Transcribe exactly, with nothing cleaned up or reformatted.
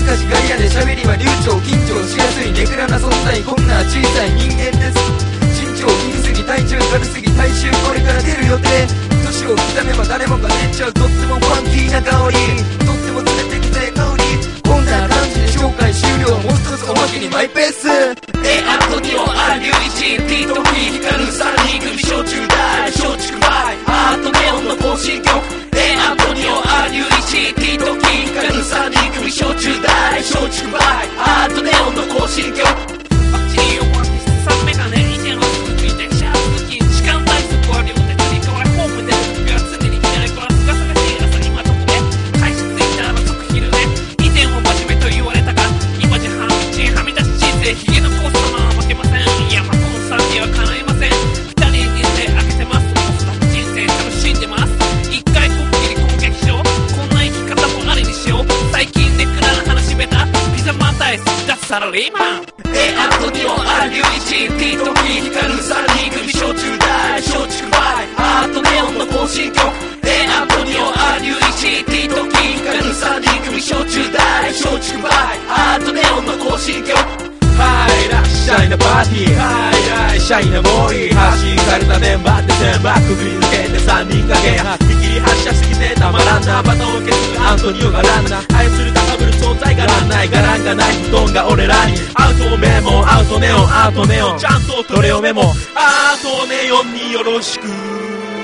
かしガリアで喋りは流暢、緊張しやすいネクラな存在、こんな小さい人間です。身長気にすぎ、体重軽すぎ、体臭これから出る予定。年を刻めば誰もが出ちゃう、とってもファンキーな香り、とっても連れてきて香り。こんな感じで紹介終了。もう一つおまけにマイペース。 エアントニオ アール リュウイチ T と P 光るさんにん組小中大小畜梅アートネオンの更新曲。エアントニオ アール リュウイチ T と P 光るさんにん組小中大小畜梅アートネオンの更新曲。バッチリ横足さんメガネ以前はすぐついてシャープ付近時間対策は両手つり革ホームで僕が常に左からすがすがしい朝今どこで開始ツイッターの即昼で以前は真面目と言われたが今じゃ半道はみ出し人生ヒゲのコースのまま負けません。いやまあこのさんには叶いません。ふたりに人生開けてます。おそらく人生楽しんでます。一回こっきり攻撃しよう。こんな生き方もありにしよう。最近ネクラな話ベタピザマンダイス脱サラリーマン。エアントニオ アール リュウイチ T と P 光るさんにん組小中大小畜梅アートネオンの更新曲。エアントニオ アール リュウイチ T と P 光るさんにん組小中大小畜梅アートネオンの更新曲。 はいらっしゃいなパーティー、はいらっしゃいなボーイ、発信されたメンバーって全部くぐり抜けてさんにん掛け見切り発車すぎてたまらんな。バトンを消すアントニオがランナー、愛する高ぶる存在がらんない、ガランがない布団が俺らにアウトメモアウトネオンアウトネオンちゃんとこれをメモアートネオンによろしく。